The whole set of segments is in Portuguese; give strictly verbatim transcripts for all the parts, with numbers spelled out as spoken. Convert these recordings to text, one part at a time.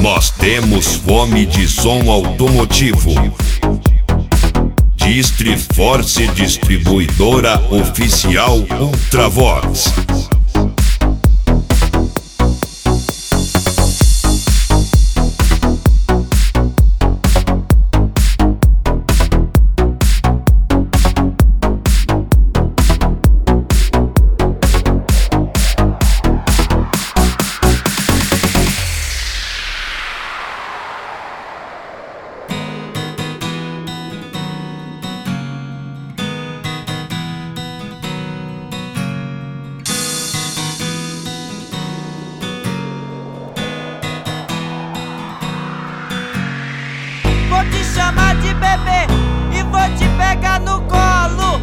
Nós temos fome de som automotivo. Distriforce, distribuidora oficial Ultravox. Vou te chamar de bebê e vou te pegar no colo.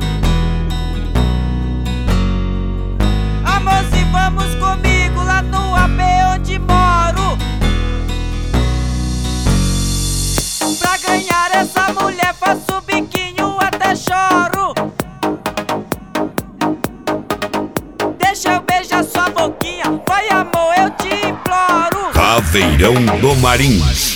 Amorzinho, vamos comigo lá no A P onde moro. Pra ganhar essa mulher faço biquinho até choro. Deixa eu beijar sua boquinha, vai amor, eu te imploro. Caveirão do Marins.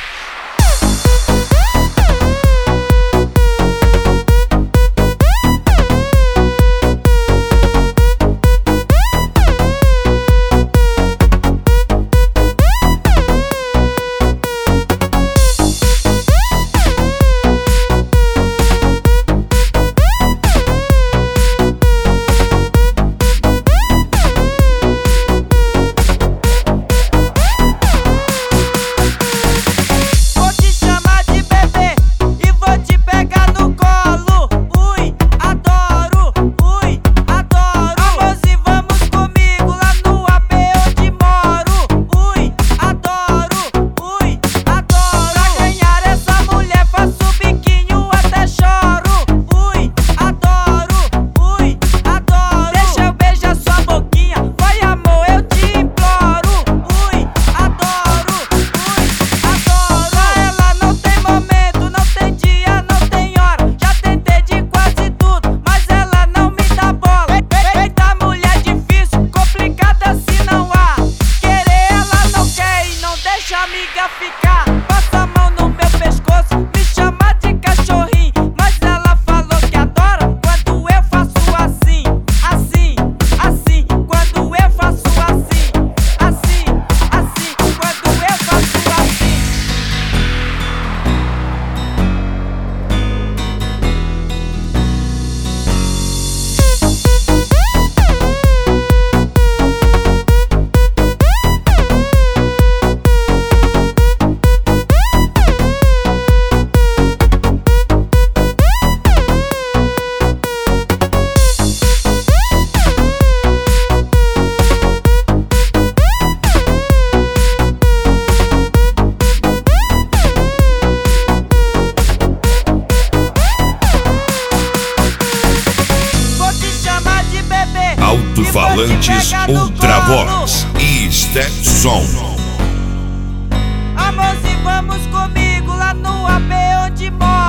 Amiga ficar, passa a mão no meu pescoço, me chama de cachorrinho, mas ela falou que adora quando eu faço assim, assim, assim, quando eu faço assim, assim, assim, quando eu faço assim. Alto-falantes Ultravox e Stetson. Amorzinho, vamos comigo lá no A P onde moro.